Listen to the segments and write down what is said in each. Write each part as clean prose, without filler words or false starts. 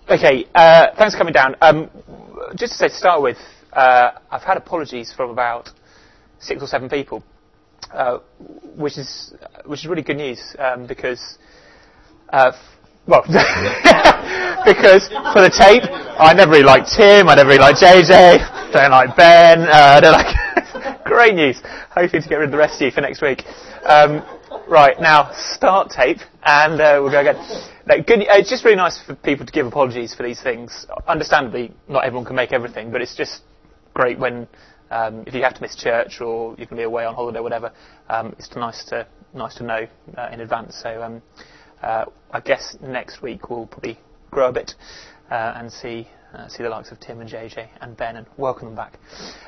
Okay, thanks for coming down. Just to say, to start with, I've had apologies from about 6 or 7 people, which is really good news, because because for the tape, I never really liked Tim, I never really liked JJ, don't like Ben, don't like... Great news. Hoping to get rid of the rest of you for next week. Right, now, start tape, and we'll go again. No, it's just really nice for people to give apologies for these things. Understandably, not everyone can make everything, but it's just great when, if you have to miss church or you can be away on holiday or whatever, it's nice to know in advance. So I guess next week we'll probably grow a bit and see the likes of Tim and JJ and Ben and welcome them back.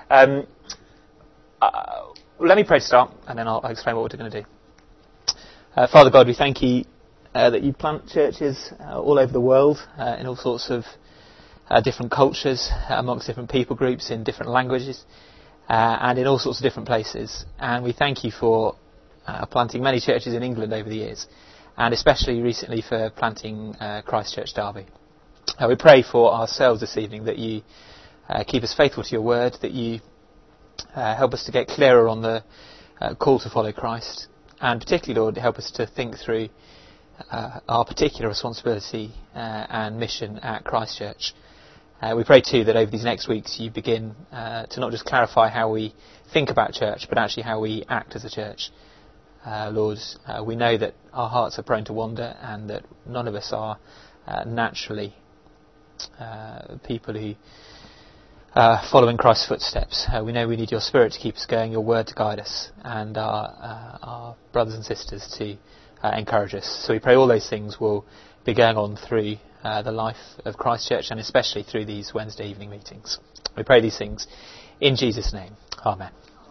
Let me pray to start, and then I'll explain what we're going to do. Father God, we thank you that you plant churches all over the world in all sorts of different cultures, amongst different people groups, in different languages, and in all sorts of different places. And we thank you for planting many churches in England over the years, and especially recently for planting Christchurch Derby. We pray for ourselves this evening that you keep us faithful to your word, that you help us to get clearer on the call to follow Christ, and particularly, Lord, help us to think through our particular responsibility and mission at Christchurch. We pray too that over these next weeks you begin to not just clarify how we think about church, but actually how we act as a church. Lord, we know that our hearts are prone to wander, and that none of us are naturally people who follow in Christ's footsteps. We know we need your Spirit to keep us going, your word to guide us, and our brothers and sisters to encourage us. So we pray all those things will be going on through the life of Christchurch, and especially through these Wednesday evening meetings. We pray these things in Jesus' name. Amen.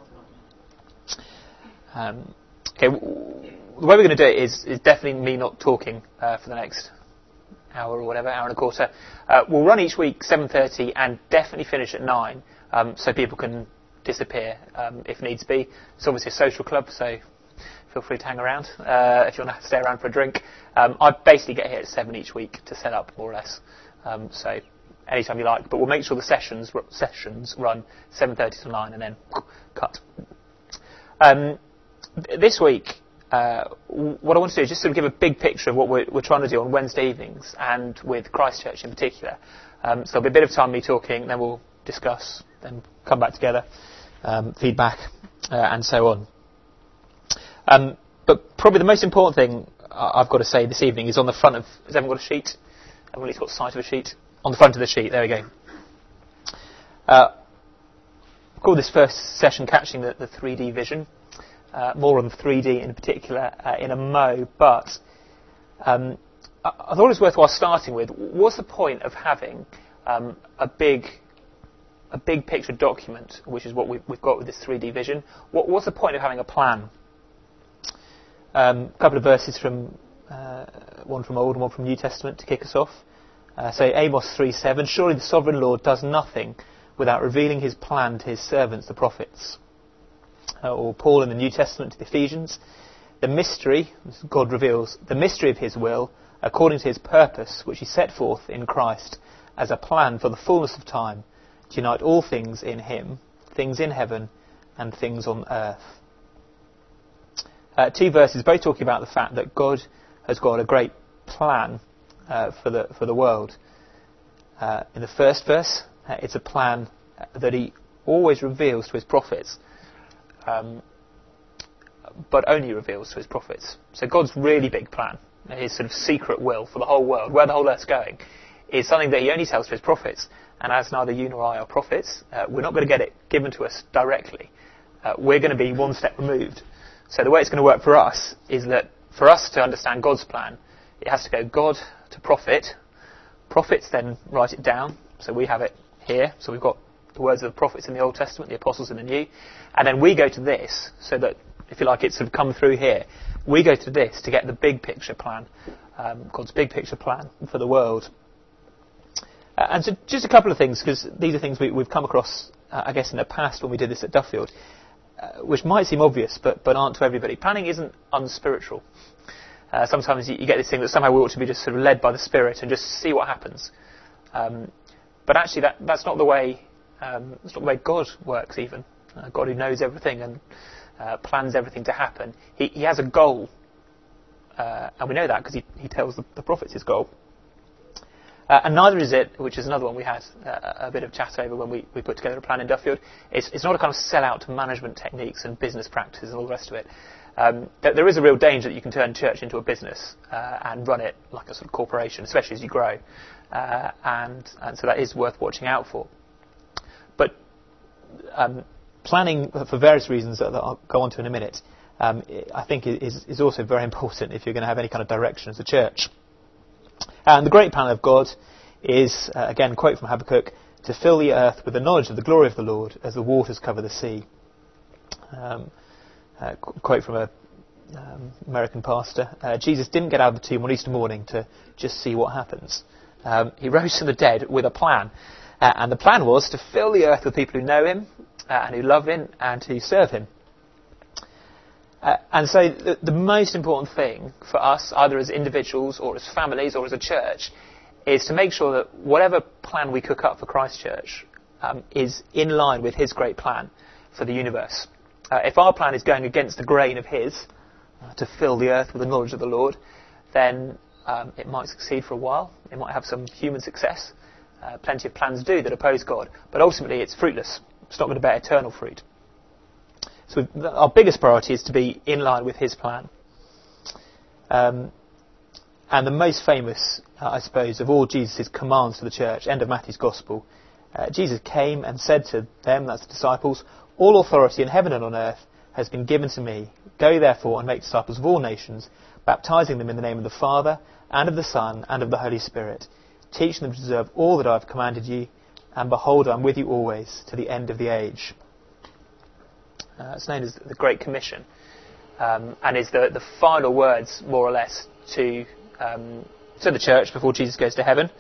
Okay, the way we're going to do it is definitely me not talking for the next hour or whatever, hour and a quarter. We'll run each week 7:30 and definitely finish at 9, so people can disappear if needs be. It's obviously a social club, so feel free to hang around if you want to stay around for a drink. I basically get here at 7 each week to set up, more or less. So anytime you like, but we'll make sure the sessions run 7:30 to 9 and then cut. This week, what I want to do is just sort of give a big picture of what we're trying to do on Wednesday evenings, and with Christchurch in particular. So there'll be a bit of time me talking, then we'll discuss, then come back together, feedback, and so on. But probably the most important thing I've got to say this evening is on the front of... Has everyone got a sheet? Everyone's got sight of a sheet? On the front of the sheet, there we go. Call this first session Catching the 3D Vision. More on 3D in particular in a mo, but I thought it was worthwhile starting with, what's the point of having a big picture document, which is what we've got with this 3D vision? What's the point of having a plan? A couple of verses from one from Old and one from New Testament to kick us off. So Amos 3:7, surely the sovereign Lord does nothing without revealing his plan to his servants, the prophets. Or Paul in the New Testament to the Ephesians, the mystery, God reveals, the mystery of his will, according to his purpose, which he set forth in Christ as a plan for the fullness of time, to unite all things in him, things in heaven and things on earth. 2 verses, both talking about the fact that God has got a great plan for the world. In the first verse, it's a plan that he always reveals to his prophets, but only reveals to his prophets. So God's really big plan, his sort of secret will for the whole world, where the whole earth's going, is something that he only tells to his prophets. And as neither you nor I are prophets, we're not going to get it given to us directly. We're going to be one step removed. So the way it's going to work for us is that for us to understand God's plan, it has to go God to prophet. Prophets then write it down. So we have it here. So we've got the words of the prophets in the Old Testament, the apostles in the New. And then we go to this, so that, if you like, it's sort of come through here. We go to this to get the big picture plan, God's big picture plan for the world. And so just a couple of things, because these are things we've come across, I guess, in the past when we did this at Duffield, which might seem obvious, but aren't to everybody. Planning isn't unspiritual. Sometimes you get this thing that somehow we ought to be just sort of led by the Spirit and just see what happens. But actually, that's not the way. That's not the way God works. Even God, who knows everything and plans everything to happen, He has a goal, and we know that because He tells the prophets His goal. And neither is it, which is another one we had a bit of chat over when we put together a plan in Duffield. It's not a kind of sell-out to management techniques and business practices and all the rest of it. There is a real danger that you can turn church into a business and run it like a sort of corporation, especially as you grow. And so that is worth watching out for. But planning, for various reasons that I'll go on to in a minute, I think is also very important if you're going to have any kind of direction as a church. And the great plan of God is, again, quote from Habakkuk, to fill the earth with the knowledge of the glory of the Lord as the waters cover the sea. Quote from a American pastor, Jesus didn't get out of the tomb on Easter morning to just see what happens. He rose from the dead with a plan. And the plan was to fill the earth with people who know Him and who love Him and who serve Him. And so the most important thing for us, either as individuals or as families or as a church, is to make sure that whatever plan we cook up for Christchurch is in line with His great plan for the universe. If our plan is going against the grain of His, to fill the earth with the knowledge of the Lord, then it might succeed for a while. It might have some human success. Plenty of plans do that oppose God. But ultimately it's fruitless. It's not going to bear eternal fruit. So our biggest priority is to be in line with His plan. And the most famous, I suppose, of all Jesus' commands to the church, end of Matthew's Gospel, Jesus came and said to them, that's the disciples, all authority in heaven and on earth has been given to me. Go therefore and make disciples of all nations, baptizing them in the name of the Father and of the Son and of the Holy Spirit, teaching them to observe all that I have commanded you, and behold, I am with you always to the end of the age. It's known as the Great Commission, and is the final words, more or less, to the church before Jesus goes to heaven.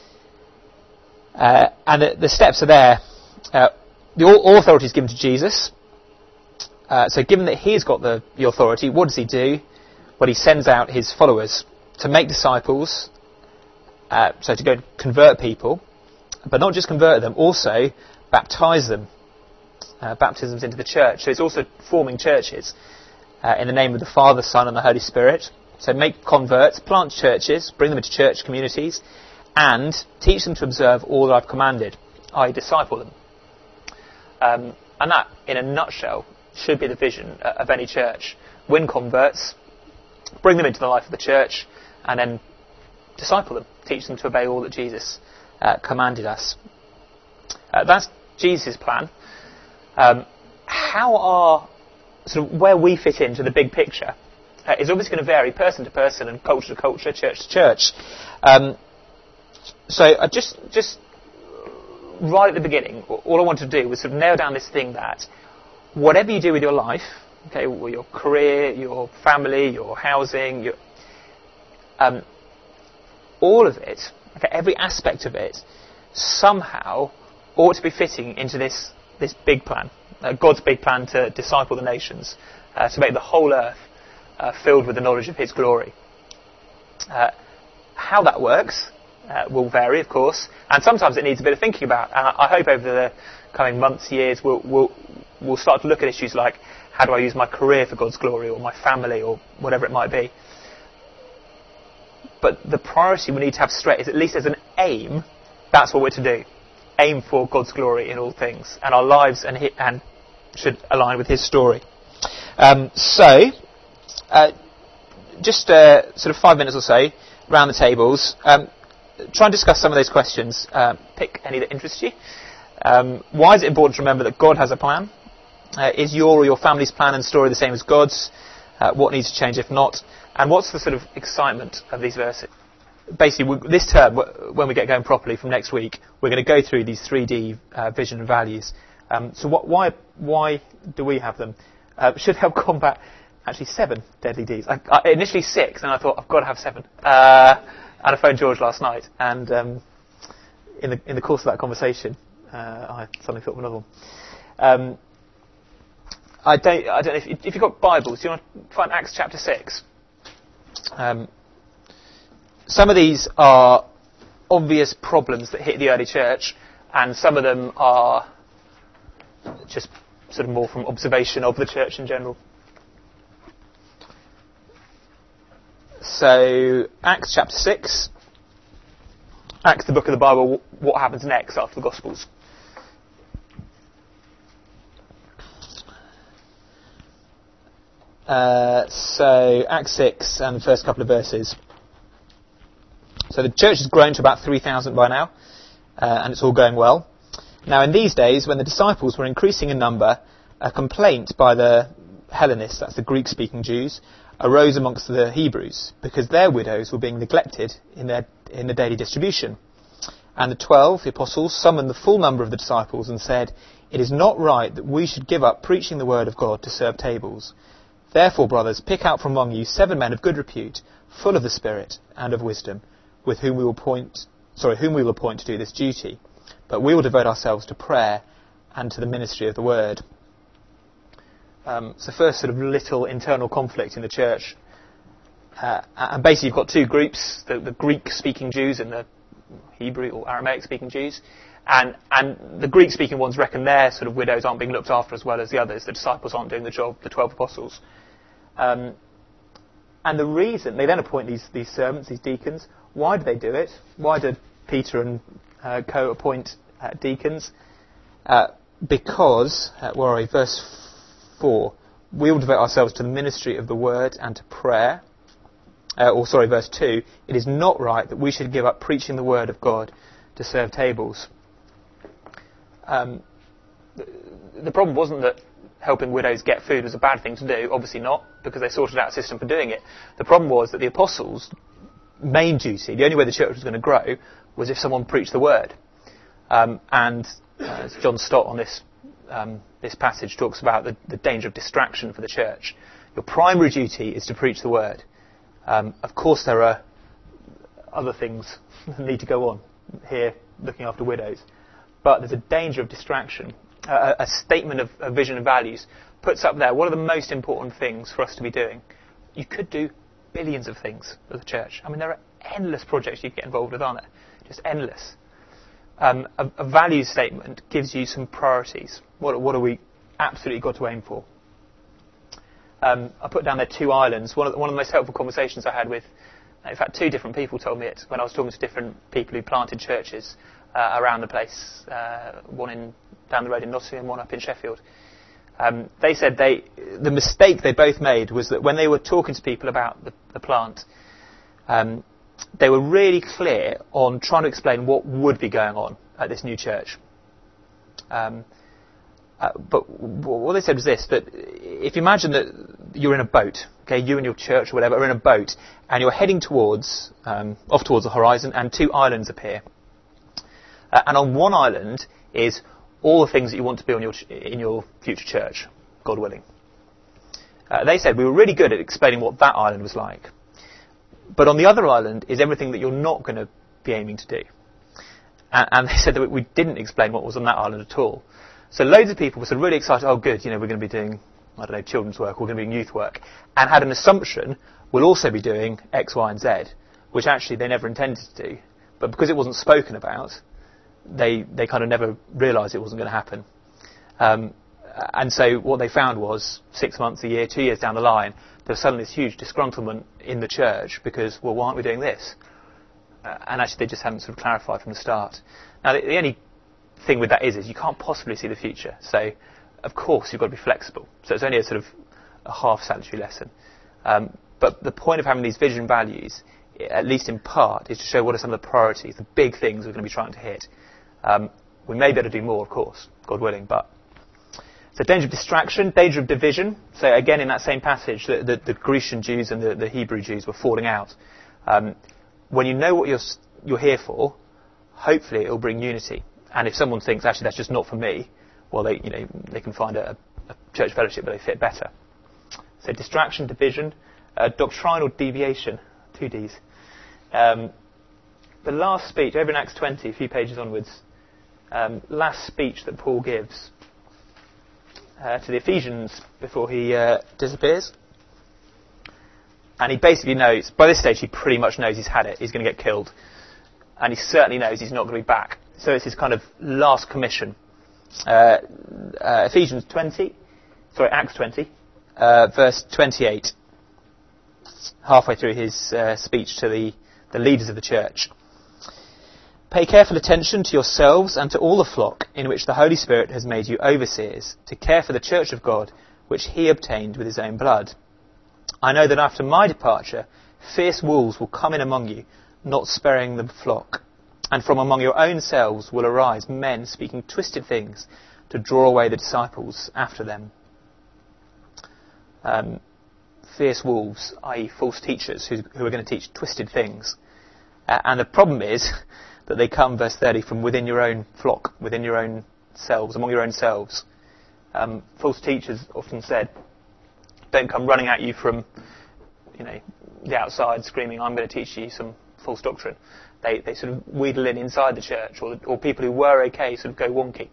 And the steps are there. All authority is given to Jesus. So given that He's got the authority, what does He do? Well, He sends out His followers to make disciples, so to go and convert people, but not just convert them, also baptise them. Baptisms into the church. So it's also forming churches in the name of the Father, Son and the Holy Spirit. So make converts, plant churches, bring them into church communities, and teach them to observe all that I've commanded, i.e. disciple them. And that, in a nutshell, should be the vision of any church. Win converts, bring them into the life of the church, and then disciple them, teach them to obey all that Jesus commanded us. That's Jesus' plan. How our sort of where we fit into the big picture is obviously going to vary person to person and culture to culture, church to church. So I just right at the beginning, all I want to do was sort of nail down this thing that whatever you do with your life, okay, your career, your family, your housing, all of it, okay, every aspect of it, somehow ought to be fitting into this big plan, God's big plan to disciple the nations, to make the whole earth filled with the knowledge of His glory. How that works will vary, of course, and sometimes it needs a bit of thinking about. And I hope over the coming months, years, we'll start to look at issues like, how do I use my career for God's glory, or my family, or whatever it might be. But the priority we need to have straight is, at least as an aim, that's what we're to do. Aim for God's glory in all things, and our lives and should align with His story. Just sort of 5 minutes or so round the tables. Try and discuss some of those questions. Pick any that interest you. Why is it important to remember that God has a plan? Is your or your family's plan and story the same as God's? What needs to change if not? And what's the sort of excitement of these verses? Basically, this term, when we get going properly from next week, we're going to go through these 3D vision and values. So why do we have them? Should help combat actually 7 deadly deeds. Initially 6, and I thought I've got to have 7. And I phoned George last night, and in the course of that conversation, I suddenly thought of another one. I don't know if you've got Bibles. Do you want to find Acts chapter 6? Some of these are obvious problems that hit the early church, and some of them are just sort of more from observation of the church in general. So, Acts chapter 6. Acts, the book of the Bible, what happens next after the Gospels. So, Acts 6 and the first couple of verses. So the church has grown to about 3,000 by now, and it's all going well. Now in these days, when the disciples were increasing in number, a complaint by the Hellenists, that's the Greek-speaking Jews, arose amongst the Hebrews, because their widows were being neglected in the daily distribution. And the 12, the apostles, summoned the full number of the disciples and said, "It is not right that we should give up preaching the word of God to serve tables. Therefore, brothers, pick out from among you 7 men of good repute, full of the Spirit and of wisdom, with whom we will appoint to do this duty. But we will devote ourselves to prayer and to the ministry of the word." So first sort of little internal conflict in the church. And basically you've got two groups, the Greek-speaking Jews and the Hebrew or Aramaic-speaking Jews. And the Greek-speaking ones reckon their sort of widows aren't being looked after as well as the others. The disciples aren't doing the job, the 12 apostles. And the reason, they then appoint these servants, these deacons. Why do they do it? Why did Peter and co appoint deacons? Because, verse 4, we will devote ourselves to the ministry of the word and to prayer. Verse 2, it is not right that we should give up preaching the word of God to serve tables. The problem wasn't that helping widows get food was a bad thing to do. Obviously not, because they sorted out a system for doing it. The problem was that the apostles' main duty, the only way the church was going to grow, was if someone preached the word. As John Stott on this passage talks about the danger of distraction for the church. Your primary duty is to preach the word. Of course there are other things that need to go on here, looking after widows. But there's a danger of distraction. A statement of vision and values puts up there what are the most important things for us to be doing. You could do billions of things as a church. I mean, there are endless projects you can get involved with, aren't there? Just endless. A values statement gives you some priorities. What are we absolutely got to aim for? I put down there 2 islands. One of the most helpful conversations I had with, in fact, 2 different people told me it when I was talking to different people who planted churches around the place. One down the road in Nottingham, one up in Sheffield. They said the mistake they both made was that when they were talking to people about the plant, they were really clear on trying to explain what would be going on at this new church. But what they said was this, that if you imagine that you're in a boat, okay, you and your church or whatever are in a boat, and you're heading off towards the horizon, and 2 islands appear. And on one island is all the things that you want to be in your future church, God willing. They said we were really good at explaining what that island was like. But on the other island is everything that you're not going to be aiming to do. And they said that we didn't explain what was on that island at all. So loads of people were sort of really excited, oh good, we're going to be doing, children's work, we're going to be doing youth work, and had an assumption we'll also be doing X, Y and Z, which actually they never intended to do. But because it wasn't spoken about, they kind of never realised it wasn't going to happen. And so what they found was 6 months, a year, 2 years down the line, there was suddenly this huge disgruntlement in the church because, well, why aren't we doing this? And actually they just hadn't sort of clarified from the start. Now the only thing with that is you can't possibly see the future. So, of course, you've got to be flexible. So it's only a sort of a half salutary lesson. But the point of having these vision values, at least in part, is to show what are some of the priorities, the big things we're going to be trying to hit. We may be able to do more, of course, God willing, but... So danger of distraction, danger of division. So again, in that same passage, the Grecian Jews and the Hebrew Jews were falling out. When you know what you're here for, hopefully it will bring unity. And if someone thinks, actually, that's just not for me, well, they can find a church fellowship where they fit better. So distraction, division, doctrinal deviation, 2 Ds. The last speech, over in Acts 20, a few pages onwards, last speech that Paul gives to the Ephesians before he disappears. And he basically knows, by this stage he pretty much knows he's had it, he's going to get killed. and he certainly knows he's not going to be back. So it's his kind of last commission. Acts 20, verse 28, halfway through his speech to the leaders of the church. Pay careful attention to yourselves and to all the flock in which the Holy Spirit has made you overseers, to care for the church of God, which he obtained with his own blood. I know that after my departure, fierce wolves will come in among you, not sparing the flock. And from among your own selves will arise men speaking twisted things to draw away the disciples after them. Fierce wolves, i.e. false teachers who are going to teach twisted things. And the problem is that they come, verse 30, from within your own flock, within your own selves, among your own selves. False teachers, often said, don't come running at you from, the outside screaming, I'm going to teach you some false doctrine. They sort of wheedle in inside the church, or people who were okay sort of go wonky.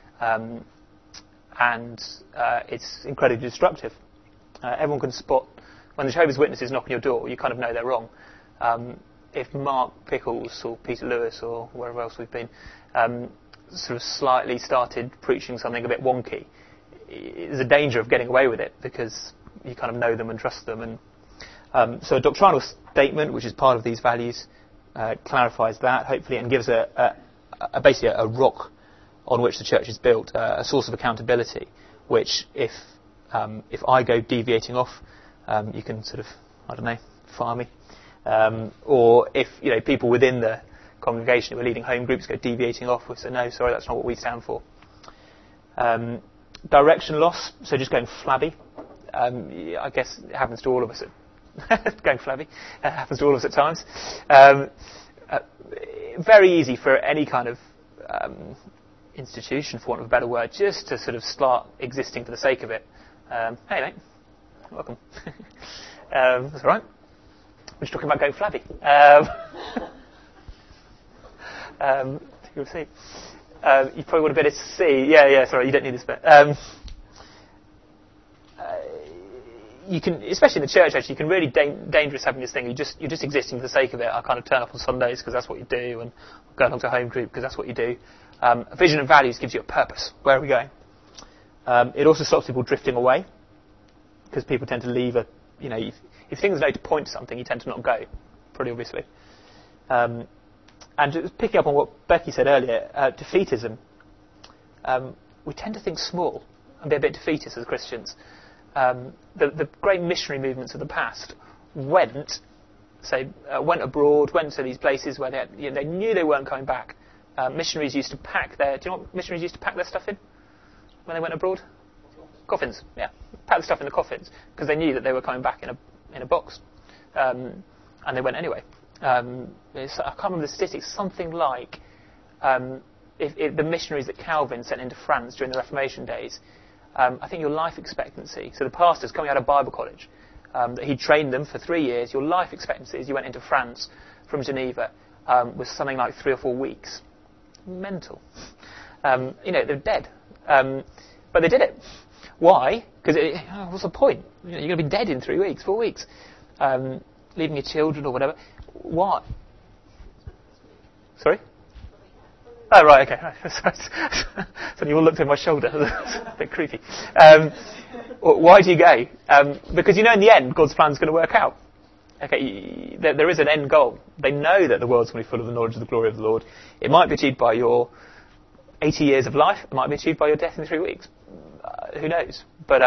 And it's incredibly destructive. Everyone can spot, when the Jehovah's Witnesses knock on your door, you kind of know they're wrong. If Mark Pickles or Peter Lewis or wherever else we've been sort of slightly started preaching something a bit wonky, there's a danger of getting away with it because you kind of know them and trust them. And so a doctrinal statement, which is part of these values, clarifies that, hopefully, and gives basically a rock on which the church is built, a source of accountability, which if I go deviating off, you can sort of, fire me. Or if people within the congregation who are leading home groups go deviating off, we say, no, sorry, that's not what we stand for. Direction loss, so just going flabby. I guess it happens to all of us. Going flabby. It happens to all of us at times. Very easy for any kind of institution, for want of a better word, just to sort of start existing for the sake of it. Hey, mate. Welcome. That's all right. We're just talking about going flabby. You'll see. You probably want a bit of C. Yeah, sorry, you don't need this bit. You can, especially in the church, actually, you can really dangerous having this thing. You're just existing for the sake of it. I kind of turn up on Sundays because that's what you do, and go along to a home group because that's what you do. A vision and values gives you a purpose. Where are we going? It also stops people drifting away because people tend to leave if things know to point to something, you tend to not go, pretty obviously. And just picking up on what Becky said earlier, defeatism. We tend to think small and be a bit defeatist as Christians. The great missionary movements of the past went abroad, went to these places where they knew they weren't coming back. Missionaries used to pack do you know what missionaries used to pack their stuff in when they went abroad? Coffins, yeah. Pack the stuff in the coffins because they knew that they were coming back in a box. And they went anyway. I can't remember the statistics, something like if the missionaries that Calvin sent into France during the Reformation days, I think your life expectancy, so the pastors coming out of Bible college, that he trained them for 3 years, your life expectancy as you went into France from Geneva was something like 3 or 4 weeks. Mental. They're dead. But they did it. Why? Because what's the point? You're going to be dead in 3 weeks, 4 weeks. Leaving your children or whatever. Why? Sorry? Oh, right, okay. So you all looked over my shoulder. A bit creepy. Why do you go? Because in the end, God's plan is going to work out. Okay, there is an end goal. They know that the world's going to be full of the knowledge of the glory of the Lord. It might be achieved by your 80 years of life. It might be achieved by your death in 3 weeks. Who knows? But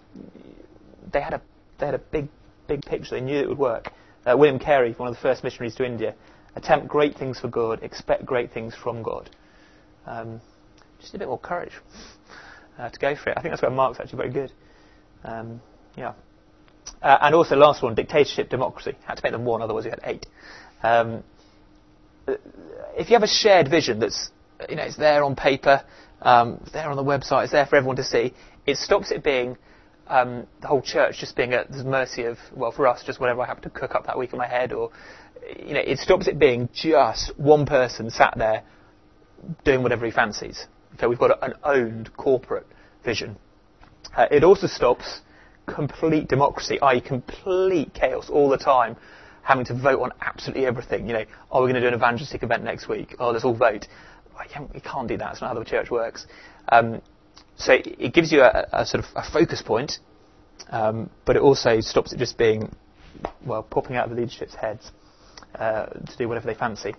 they had a big picture. They knew it would work. William Carey, one of the first missionaries to India, attempt great things for God, expect great things from God. Just a bit more courage to go for it. I think that's where Mark's actually very good. And also, last one, dictatorship, democracy. Had to make them one, otherwise you had 8. If you have a shared vision that's, it's there on paper, it's there on the website, it's there for everyone to see, it stops it being the whole church just being at the mercy of, well, for us, just whatever I happen to cook up that week in my head, or, it stops it being just one person sat there doing whatever he fancies. Okay, we've got an owned corporate vision. It also stops complete democracy, i.e. complete chaos all the time, having to vote on absolutely everything. You know, are we going to do an evangelistic event next week? Oh, let's all vote. You can't do that. That's not how the church works. So it gives you a sort of a focus point, but it also stops it just being, well, popping out of the leadership's heads to do whatever they fancy.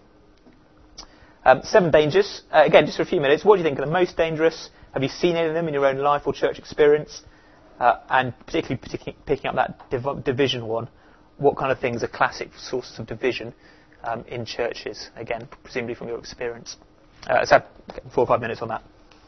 7 dangers. Again, just for a few minutes. What do you think are the most dangerous? Have you seen any of them in your own life or church experience? And particularly picking up that division one, what kind of things are classic sources of division in churches? Again, presumably from your experience. Let's have 4 or 5 minutes on that.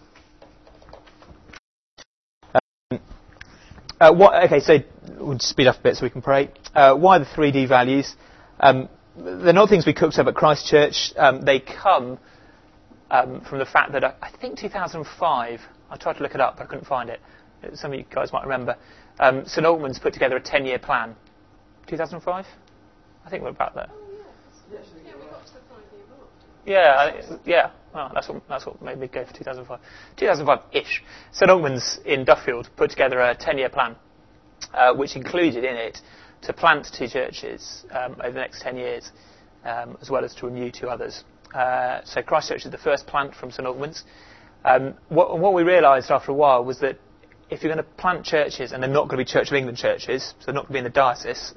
Okay, so we'll speed up a bit so we can pray. Why the 3D values? They're not things we cooked up at Christ Church. They come from the fact that I think 2005, I tried to look it up, but I couldn't find it. Some of you guys might remember. St Albans put together a 10-year plan. 2005? I think we're about there. Yeah, we got to the 5-year mark. Yeah. Well, that's what made me go for 2005. 2005-ish. St Albans in Duffield put together a 10-year plan, which included in it to plant 2 churches over the next 10 years, as well as to renew 2 others. So Christ Church is the first plant from St Albans. What we realised after a while was that if you're going to plant churches, and they're not going to be Church of England churches, so they're not going to be in the diocese,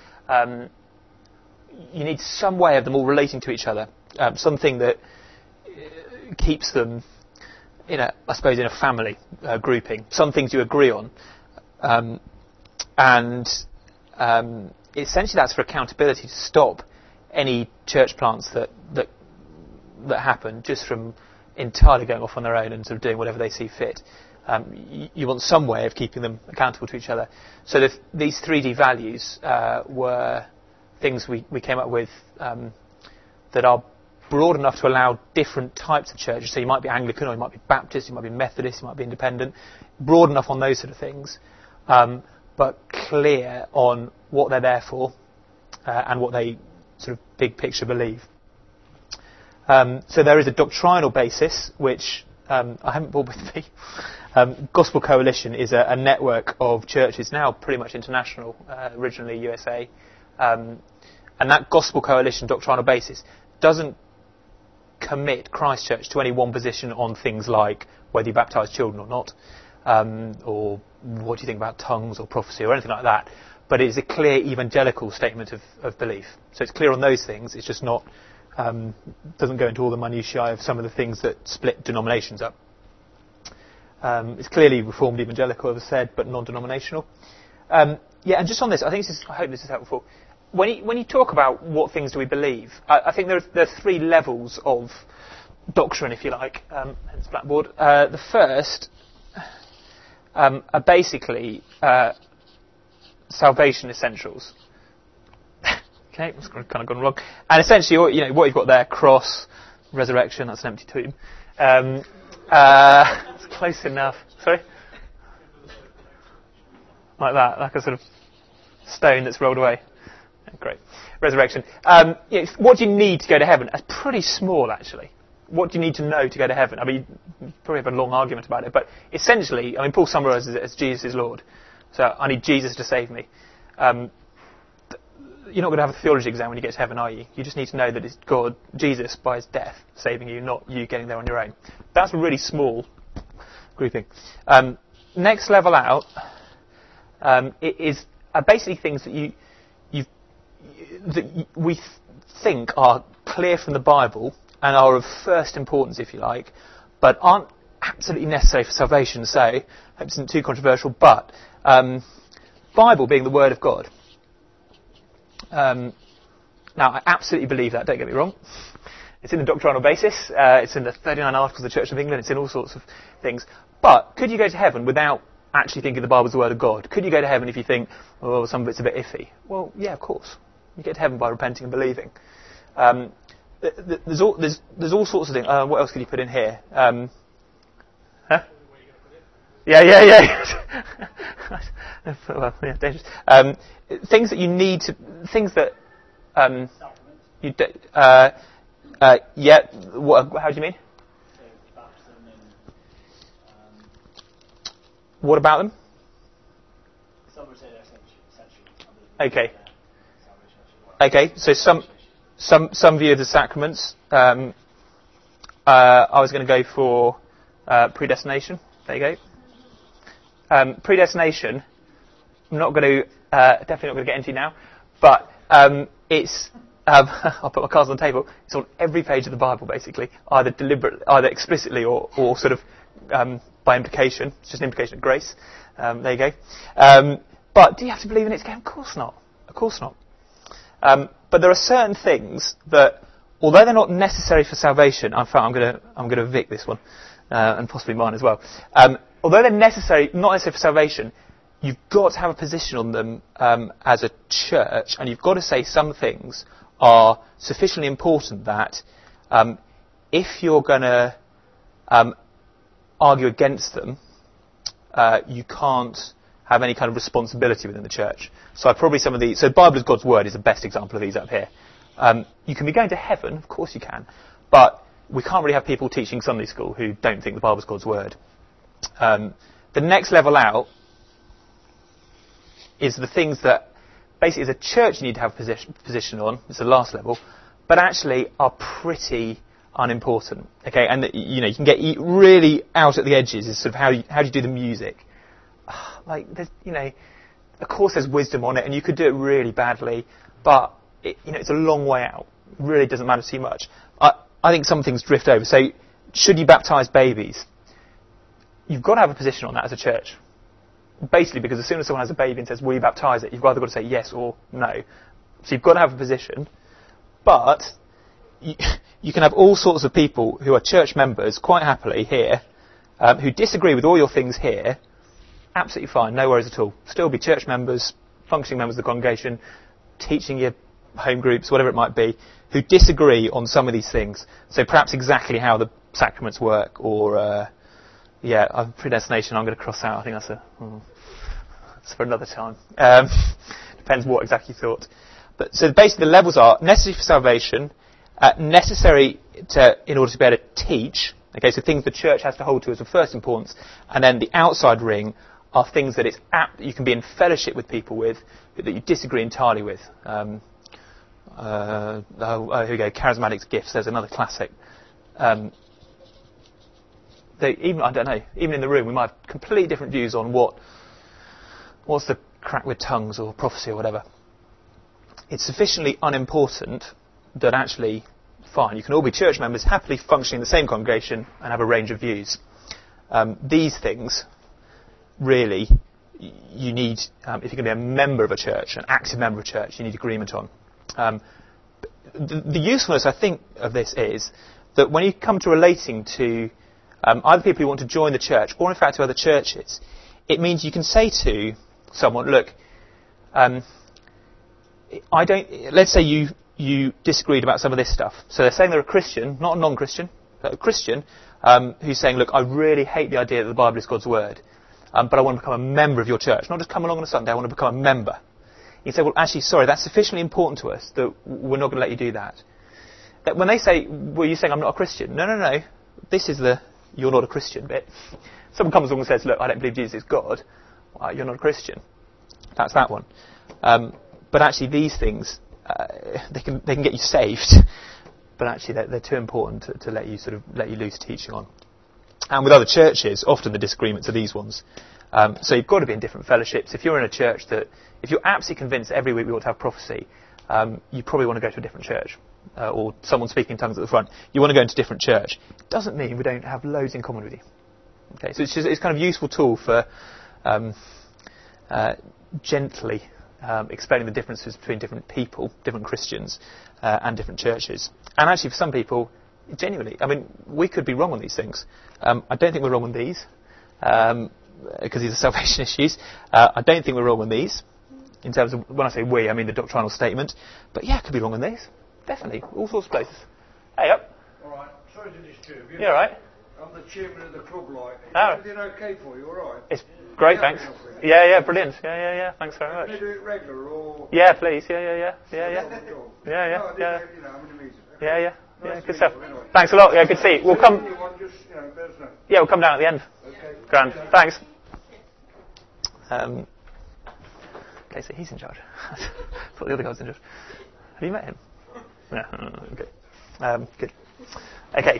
you need some way of them all relating to each other, something that keeps them in a family grouping, some things you agree on, and essentially that's for accountability, to stop any church plants that happen just from entirely going off on their own and sort of doing whatever they see fit. You want some way of keeping them accountable to each other. So these 3D values were things we came up with that are broad enough to allow different types of churches. So you might be Anglican, or you might be Baptist, you might be Methodist, you might be Independent. Broad enough on those sort of things, but clear on what they're there for and what they sort of big picture believe. So there is a doctrinal basis, which I haven't brought with me. Gospel Coalition is a network of churches, now pretty much international, originally USA. And that Gospel Coalition doctrinal basis doesn't commit Christ Church to any one position on things like whether you baptise children or not, or what do you think about tongues or prophecy or anything like that. But it is a clear evangelical statement of belief. So it's clear on those things. It's just not doesn't go into all the minutiae of some of the things that split denominations up. It's clearly Reformed evangelical, as I said, but non-denominational. And just on this, I hope this is helpful. When you talk about what things do we believe, I think there are 3 levels of doctrine, if you like, hence Blackboard. The first are basically salvation essentials. Okay, that's kind of gone wrong. And essentially, what you've got there: cross, resurrection. That's an empty tomb. It's close enough. Sorry, like that, like a sort of stone that's rolled away. Great. Resurrection. What do you need to go to heaven? That's pretty small, actually. What do you need to know to go to heaven? I mean, you probably have a long argument about it, but essentially, Paul summarises it as Jesus is Lord. So I need Jesus to save me. You're not going to have a theology exam when you get to heaven, are you? You just need to know that it's God, Jesus, by his death, saving you, not you getting there on your own. That's a really small grouping. Next level out are basically things that we think are clear from the Bible and are of first importance, if you like, but aren't absolutely necessary for salvation. So, I hope it isn't too controversial, but Bible being the Word of God. Now, I absolutely believe that, don't get me wrong. It's in the doctrinal basis, it's in the 39 Articles of the Church of England, it's in all sorts of things. But could you go to heaven without actually thinking the Bible's the Word of God? Could you go to heaven if you think, some of it's a bit iffy? Well, yeah, of course. You get to heaven by repenting and believing. There's all sorts of things. What else can you put in here? Huh? Yeah. Well, yeah, dangerous. Things that you need to, things that you do. How do you mean? What about them? Some would say they're essential. Okay. Okay, so some view of the sacraments. I was going to go for predestination. There you go. Predestination. I'm not going to definitely not going to get into now, but it's. I'll put my cards on the table. It's on every page of the Bible, basically, either explicitly or sort of by implication. It's just an implication of grace. There you go. But do you have to believe in it again? Of course not. Of course not. But there are certain things that, although they're not necessary for salvation, I'm going to evict this one, and possibly mine as well. Although they're not necessary for salvation, you've got to have a position on them as a church, and you've got to say some things are sufficiently important that if you're going to argue against them, you can't have any kind of responsibility within the church. So probably some of these. So the Bible is God's Word is the best example of these up here. You can be going to heaven, of course you can, but we can't really have people teaching Sunday school who don't think the Bible is God's Word. The next level out is the things that basically as a church you need to have a position on. It's the last level, but actually are pretty unimportant. Okay, and you can get really out at the edges. Is sort of how do you do the music? Like there's, of course there's wisdom on it, and you could do it really badly, but it's a long way out. It really doesn't matter too much. I think some things drift over. So, should you baptise babies? You've got to have a position on that as a church. Basically, because as soon as someone has a baby and says, will you baptise it? You've either got to say yes or no. So you've got to have a position. But you can have all sorts of people who are church members, quite happily, here, who disagree with all your things here. Absolutely fine, no worries at all. Still be church members, functioning members of the congregation, teaching your home groups, whatever it might be, who disagree on some of these things. So perhaps exactly how the sacraments work, or predestination I'm going to cross out. I think that's for another time. Depends what exactly you thought. But so basically the levels are necessary for salvation, necessary in order to be able to teach. Okay, so things the church has to hold to as of first importance, and then the outside ring are things that you can be in fellowship with people with that you disagree entirely with. Here we go, charismatic gifts. There's another classic. I don't know, even in the room we might have completely different views on what's the crack with tongues or prophecy or whatever. It's sufficiently unimportant that actually, fine, you can all be church members, happily functioning in the same congregation and have a range of views. These things, really, you need, if you're going to be a member of a church, an active member of a church, you need agreement on. The usefulness, I think, of this is that when you come to relating to either people who want to join the church or, in fact, to other churches, it means you can say to someone, look, let's say you disagreed about some of this stuff. So they're saying they're a Christian, not a non-Christian, but a Christian, who's saying, look, I really hate the idea that the Bible is God's Word, but I want to become a member of your church. Not just come along on a Sunday, I want to become a member. You say, well, actually, sorry, that's sufficiently important to us that we're not going to let you do that. That when they say, well, you're saying I'm not a Christian. No. This is the you're not a Christian bit. Someone comes along and says, look, I don't believe Jesus is God. Well, you're not a Christian. That's that one. But actually, these things, they can get you saved, but actually they're too important to let you loose teaching on. And with other churches, often the disagreements are these ones. So you've got to be in different fellowships. If you're in a church if you're absolutely convinced every week we ought to have prophecy, you probably want to go to a different church, or someone speaking in tongues at the front. You want to go into a different church. It doesn't mean we don't have loads in common with you. Okay, so it's kind of a useful tool for gently explaining the differences between different people, different Christians, and different churches. And actually, for some people, genuinely, I mean, we could be wrong on these things. I don't think we're wrong on these, because these are salvation issues. I don't think we're wrong on these, in terms of, when I say we, I mean the doctrinal statement. But yeah, I could be wrong on these. Definitely. All sorts of places. Hey, up. All right. Sorry to disturb you. You all right? I'm the chairman of the club, like. Is Oh. everything okay for you, all right? It's great, thanks. Yeah, brilliant. Yeah. Thanks very much. Can you do it regular, or...? Yeah, please. Yeah. No, I didn't know, I'm in the music. Yeah, Nice good to stuff. meet you, anyway. Thanks a lot. Yeah, good to see you. We'll come. Anyone, just, let us know. Yeah, we'll come down at the end. Okay. Grand. Thanks. Okay, so he's in charge. I thought the other guy was in charge. Have you met him? No. Okay. Good. Okay.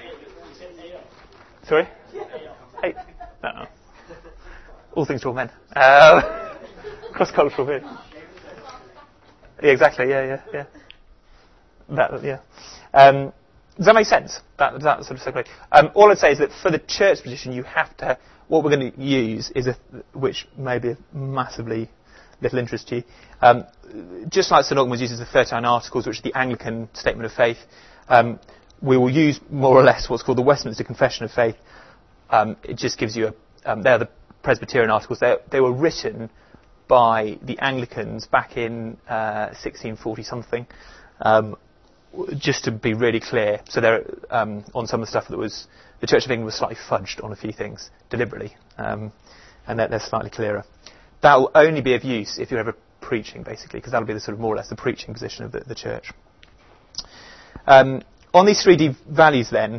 Sorry? Hey. No. All things to all men. Cross-cultural view. Yeah, exactly. Yeah. Does that make sense? That sort of segue. All I'd say is that for the church position, you have to. What we're going to use is which may be of massively little interest to you. Just like St Augustine uses the 39 Articles, which is the Anglican statement of faith, we will use more or less what's called the Westminster Confession of Faith. It just gives you they're the Presbyterian Articles. They were written by the Anglicans back in 1640 something. Just to be really clear, so they're on some of the stuff that was the Church of England was slightly fudged on a few things deliberately, and they're slightly clearer. That will only be of use if you're ever preaching, basically, because that'll be the sort of more or less the preaching position of the church. On these 3D values, then,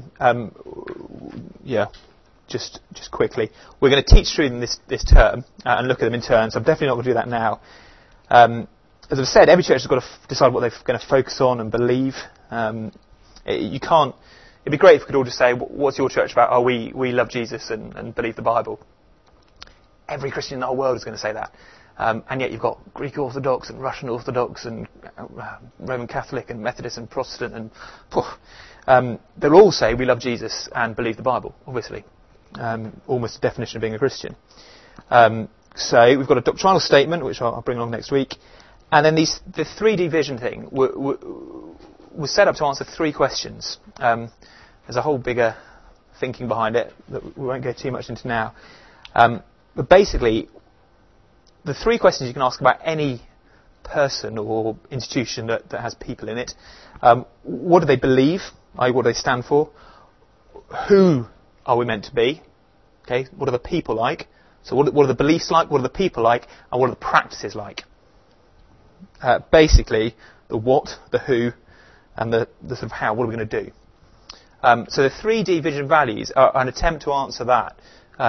just quickly, we're going to teach through them this term and look at them in turn. So I'm definitely not going to do that now. As I've said, every church has got to decide what they're going to focus on and believe. You can't. It'd be great if we could all just say, "What's your church about?" Oh, we love Jesus and believe the Bible. Every Christian in the whole world is going to say that, and yet you've got Greek Orthodox and Russian Orthodox and Roman Catholic and Methodist and Protestant, and they'll all say we love Jesus and believe the Bible. Obviously, almost a definition of being a Christian. So we've got a doctrinal statement, which I'll bring along next week. And then the 3D vision thing was set up to answer 3 questions. There's a whole bigger thinking behind it that we won't go too much into now. But basically, the 3 questions you can ask about any person or institution that has people in it. What do they believe? i.e. what do they stand for? Who are we meant to be? Okay, what are the people like? So what are the beliefs like? What are the people like? And what are the practices like? Basically, the what, the who, and the sort of how. What are we going to do? So the 3D vision values are an attempt to answer that.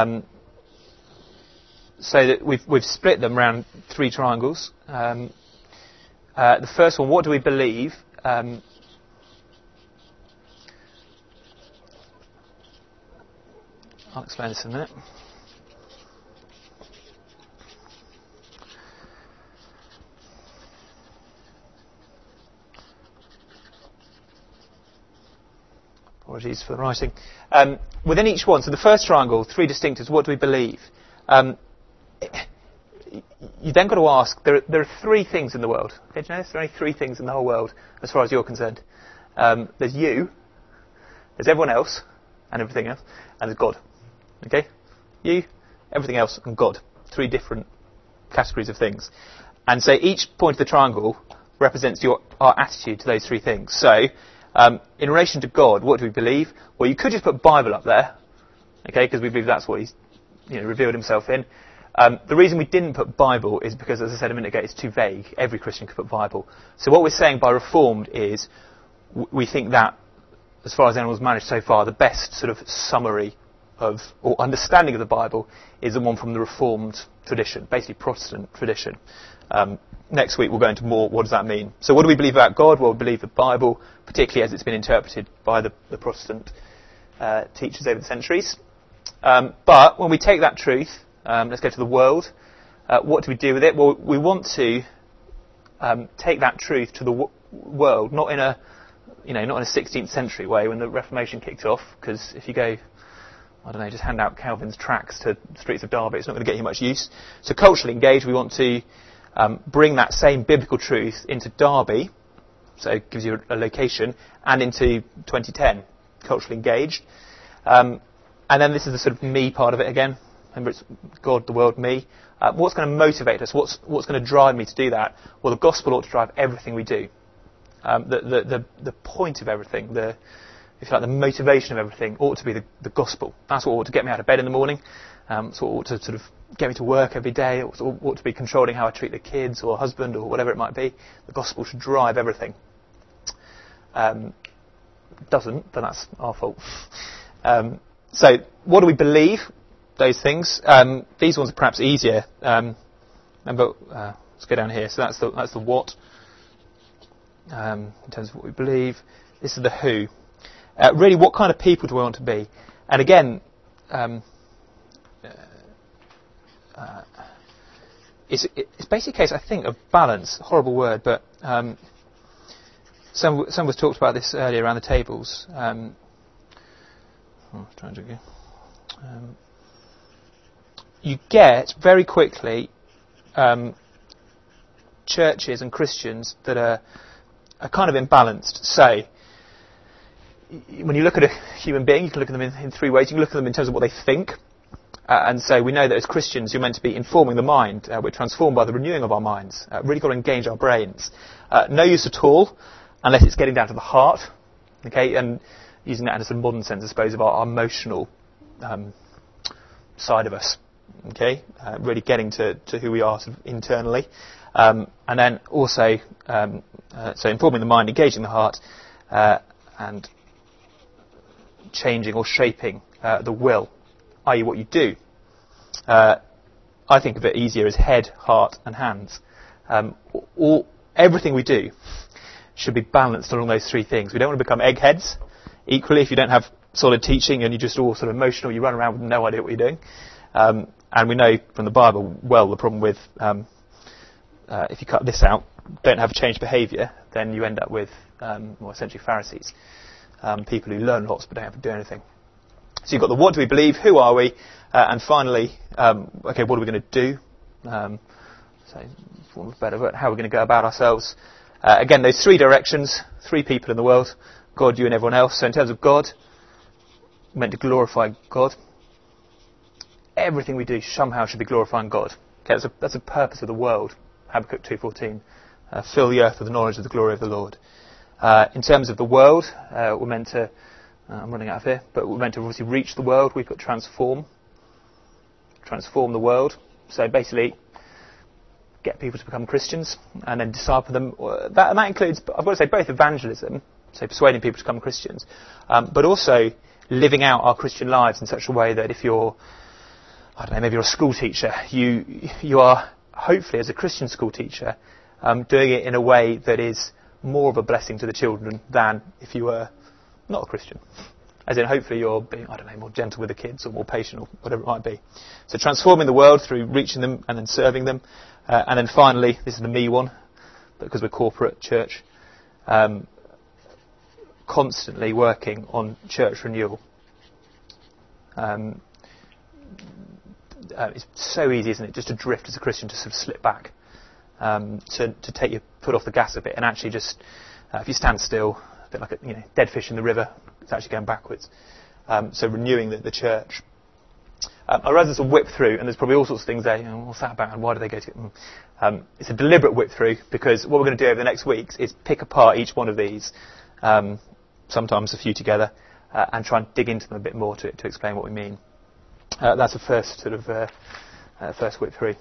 So that we've split them around 3 triangles. The first one, what do we believe? I'll explain this in a minute. Apologies for the writing. Within each one, so the first triangle, 3 distinctives, what do we believe? You then got to ask, there are 3 things in the world. Okay, do you know this? There are only 3 things in the whole world, as far as you're concerned. There's you, there's everyone else, and everything else, and there's God. Okay? You, everything else, and God. 3 different categories of things. And so each point of the triangle represents our attitude to those 3 things. So, in relation to God, what do we believe? Well, you could just put Bible up there, okay, because we believe that's what He's revealed Himself in. The reason we didn't put Bible is because, as I said a minute ago, it's too vague. Every Christian could put Bible. So what we're saying by Reformed is we think that, as far as anyone's managed so far, the best sort of summary of or understanding of the Bible is the one from the Reformed tradition, basically Protestant tradition. Next week we'll go into more, what does that mean? So what do we believe about God? Well, we believe the Bible, particularly as it's been interpreted by the Protestant teachers over the centuries. But when we take that truth, let's go to the world. What do we do with it? Well, we want to take that truth to the world, not in a 16th century way when the Reformation kicked off, because if you go, I don't know, just hand out Calvin's tracts to the streets of Derby, it's not going to get you much use. So culturally engaged, we want to bring that same biblical truth into Derby, so it gives you a location, and into 2010, culturally engaged. And then this is the sort of me part of it again. Remember, it's God, the world, me. What's going to motivate us? What's going to drive me to do that? Well, the gospel ought to drive everything we do. The point of everything, the motivation of everything ought to be the gospel. That's what ought to get me out of bed in the morning. That's what ought to sort of get me to work every day. It ought to be controlling how I treat the kids or husband or whatever it might be. The gospel should drive everything. Doesn't, then that's our fault. So, what do we believe? Those things. These ones are perhaps easier. Remember, let's go down here. So that's the what. in terms of what we believe. This is the who. Really, what kind of people do we want to be? And again, it's basically a case, I think, of balance. Horrible word, but some was talked about this earlier around the tables. You get very quickly churches and Christians that are kind of imbalanced. So, when you look at a human being, you can look at them in three ways. You can look at them in terms of what they think. And so we know that as Christians, you're meant to be informing the mind. We're transformed by the renewing of our minds. Really got to engage our brains. No use at all unless it's getting down to the heart. Okay, and using that in a sort of modern sense, I suppose, of our emotional side of us. Okay, really getting to who we are sort of internally. And then also, so informing the mind, engaging the heart, and changing or shaping the will, i.e. what you do. I think of it easier as head, heart and hands. Everything we do should be balanced along those three things. We don't want to become eggheads. Equally, if you don't have solid teaching and you're just all sort of emotional, you run around with no idea what you're doing. And we know from the Bible, well, the problem with if you cut this out, don't have changed behaviour, then you end up with essentially Pharisees. People who learn lots but don't have to do anything. So you've got the what do we believe, who are we, and finally, okay, what are we going to do? So, for want of a better word, how are we going to go about ourselves? Again, those three directions, three people in the world, God, you and everyone else. So in terms of God, we're meant to glorify God. Everything we do somehow should be glorifying God. Okay, that's the purpose of the world. Habakkuk 2:14. Fill the earth with the knowledge of the glory of the Lord. In terms of the world, we're meant to, I'm running out of here, but we're meant to obviously reach the world. We've got transform the world. So basically, get people to become Christians and then disciple them. And that includes, I've got to say, both evangelism, so persuading people to become Christians, but also living out our Christian lives in such a way that if you're, I don't know, maybe you're a school teacher, you are, hopefully as a Christian school teacher, doing it in a way that is more of a blessing to the children than if you were not a Christian. As in, hopefully you're being, I don't know, more gentle with the kids or more patient or whatever it might be. So transforming the world through reaching them and then serving them. And then finally, this is the me one, because we're corporate church, constantly working on church renewal. It's so easy, isn't it, just to drift as a Christian, to sort of slip back, to take your foot off the gas a bit, and actually just, if you stand still, a bit like a dead fish in the river, it's actually going backwards. So renewing the church. I realize there's a whip through, and there's probably all sorts of things there. What's that about, and why do they go to? It's a deliberate whip through, because what we're going to do over the next weeks is pick apart each one of these, sometimes a few together, and try and dig into them a bit more to explain what we mean. That's the first sort of first whip through.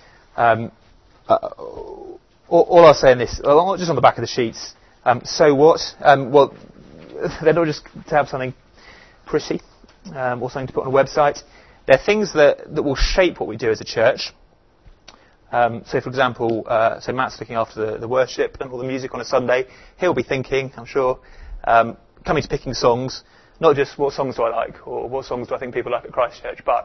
All I'll say in this, just on the back of the sheets. So what? Well, they're not just to have something pretty or something to put on a website. They're things that will shape what we do as a church. So, for example, so Matt's looking after the worship and all the music on a Sunday. He'll be thinking, I'm sure, coming to picking songs. Not just what songs do I like, or what songs do I think people like at Christchurch, but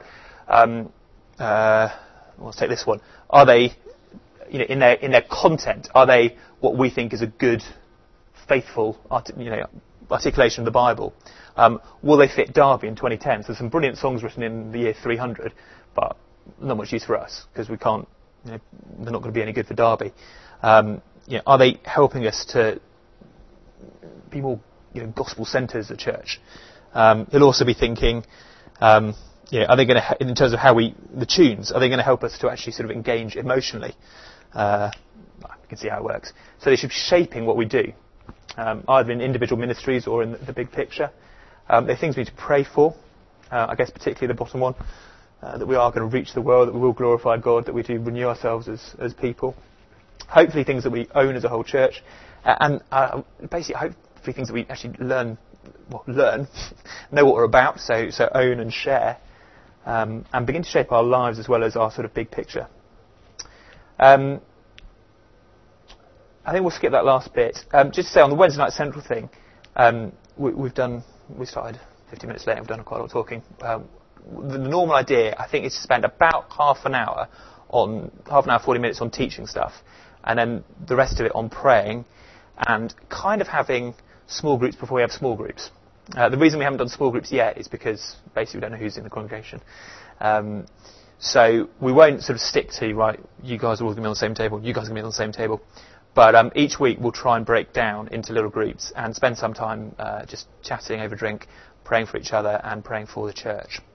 let's take this one. Are they, in their content, are they what we think is a good, faithful, articulation of the Bible? Will they fit Derby in 2010? So there's some brilliant songs written in the year 300, but not much use for us because we can't. They're not going to be any good for Derby. Are they helping us to be more gospel centres of church? He'll also be thinking, are they going to, in terms of how the tunes, are they going to help us to actually sort of engage emotionally? You can see how it works. So they should be shaping what we do, either in individual ministries or in the big picture. They're things we need to pray for. I guess particularly the bottom one, that we are going to reach the world, that we will glorify God, that we do renew ourselves as people. Hopefully things that we own as a whole church, and basically hopefully things that we actually learn, know what we're about, so own and share, and begin to shape our lives as well as our sort of big picture. I think we'll skip that last bit. Just to say on the Wednesday night central thing, we started 50 minutes late. We've done quite a lot of talking. The normal idea, I think, is to spend about half an hour, 40 minutes on teaching stuff, and then the rest of it on praying, and kind of having small groups before we have small groups. The reason we haven't done small groups yet is because basically we don't know who's in the congregation. So we won't sort of stick to, right, you guys are all going to be on the same table, you guys are going to be on the same table. But each week we'll try and break down into little groups and spend some time just chatting over a drink, praying for each other and praying for the church.